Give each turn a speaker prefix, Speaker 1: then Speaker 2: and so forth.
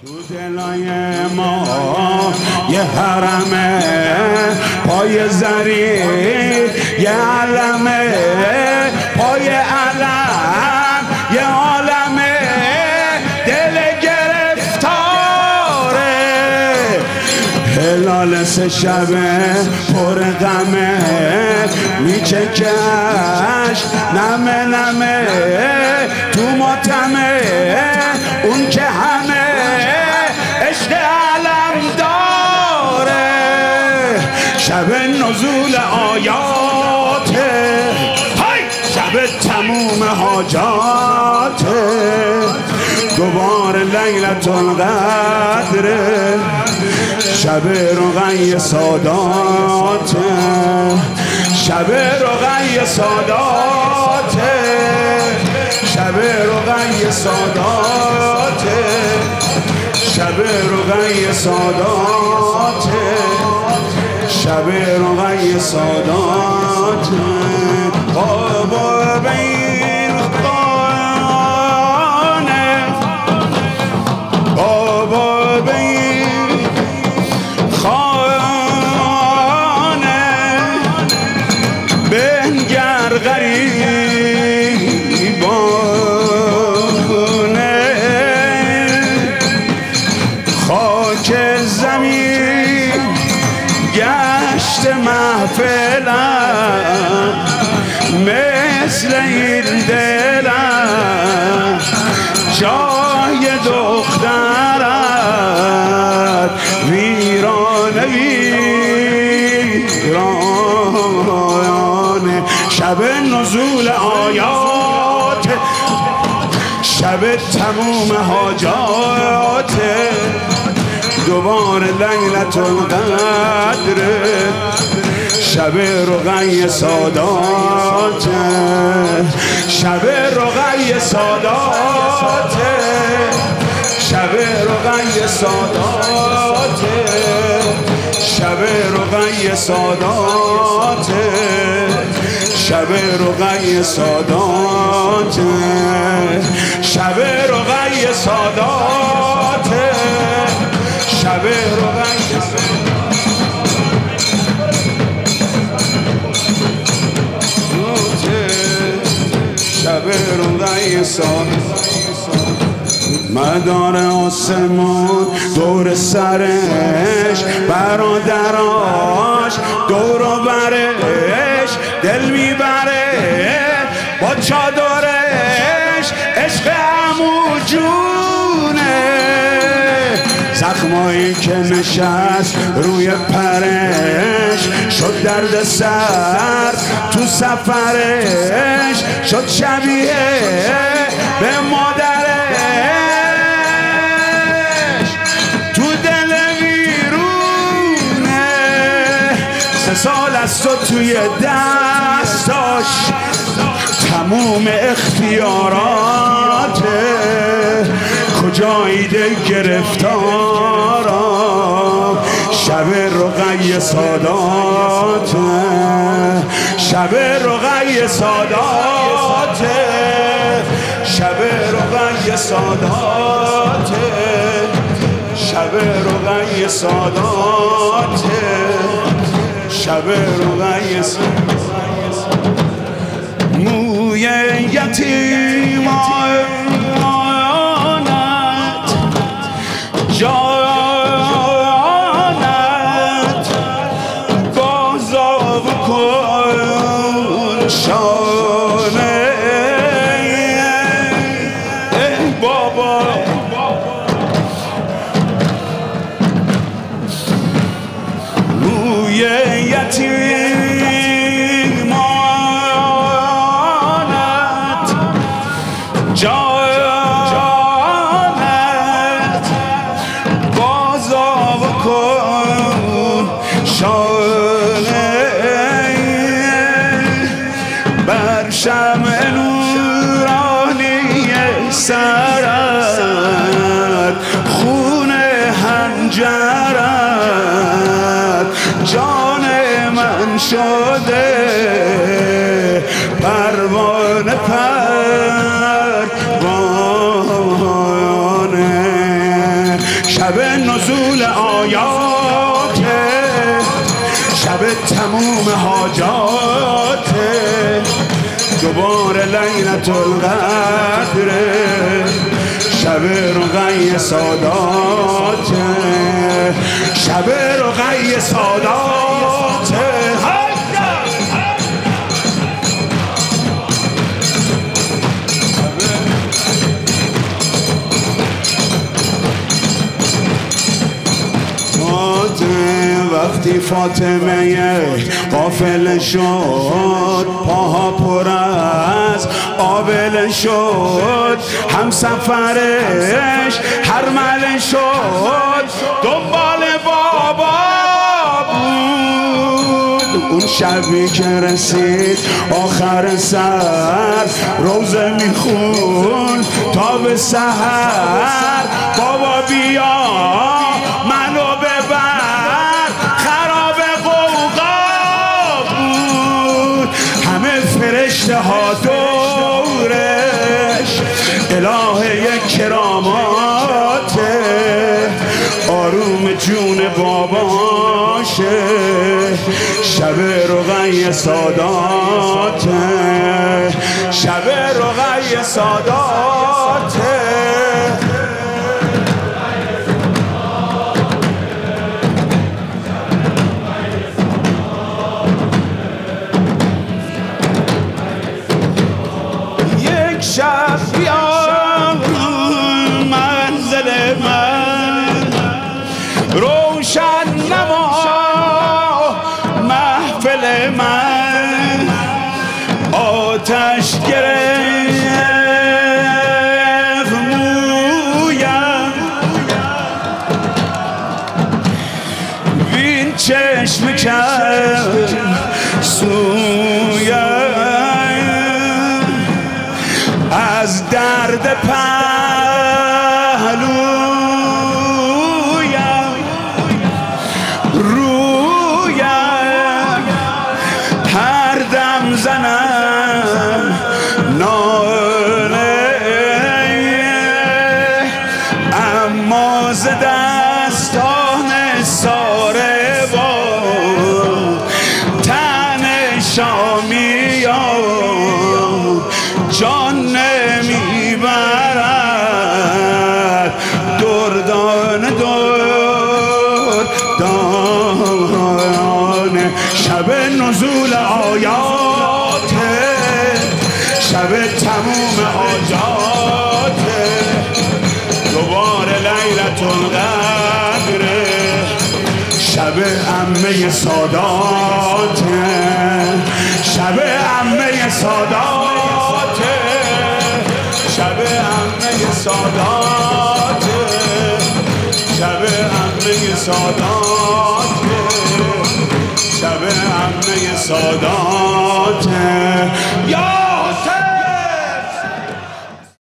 Speaker 1: تو دلای ما یه حرمه پای زری، یه علمه پای علم، یه عالمه دل گرفتاره. هلال سه شبه پر غمه میچکش نمه نمه تو ماتمه، اون که همه عشق علم داره. شب نزول آیاته، شب تموم حاجاته، دوباره لیلت القدره، شب رقی ساداته، شب رقی ساداته، شب رقی ساداته، شب رقی ساداته، شب رقی ساداته. بابا بین خانه، بابا بین خانه، بنگر غریبانه، خاک زمین گشت محفلم، مثل این دلم جای دخترت ویرانه ویرانه. شب نزول آیات، شب تموم حاجات، دوباره لیلت القدره، شب رقی سادات، شب رقی سادات، شب رقی سادات، شب رقی سادات، شب رقی سادات، شب رقی سادات، شب رقی شب رقی سادات. مدار آسمون دور سرش، برادراش دور و برش، دل میبره با چادرش، عشق عمو جونه. زخمایی که نشست روی پرش، شد درد سر تو سفرش، شد شبیه به مادرش. تو دل ویرونه 3 سال از تو توی دستاش، تموم اختیاراته، کجایی دل گرفتارم. شب رقی سادات، شب رقی سادات، شب رقی سادات، شب رقی سادات، شب رقی سادات. موی یتیمانت جانت بازاب کن شانه. ای بابا موی یتیمانت جانت شب نزول آیات، شب تموم حاجات، دوباره لیلت القدر، شب رقی سادات، شب رقی سادات. وقتی فاطمه قافل شد، پاها پر از آبل شد، هم سفرش هرمله شد، دنبال بابا بود. اون شبی که رسید آخر سر، روزه میخون تا به سحر، بابا بیا منو ببر، خراب قوقا بود. همه فرشته ها دورش، الهه کراماته، آروم جون باباشه، شب رقی ساداته، شب رقی ساداته. شب بیا منزل من، روشن نما محفل من، آتش گرفت مویم، وین چشم کرد سویم، از درد پهلویم، رویم هر دم زنم ناله، اما ز دستان ساره با تن شامیان جان نمیبرد، دردان دردان. شب نزول آیات، شب تموم حاجات، دوباره لیلت القدر، شب عمه سادات، شب عمه سادات، شب عمه سادات، شب عمه سادات، شب عمه سادات.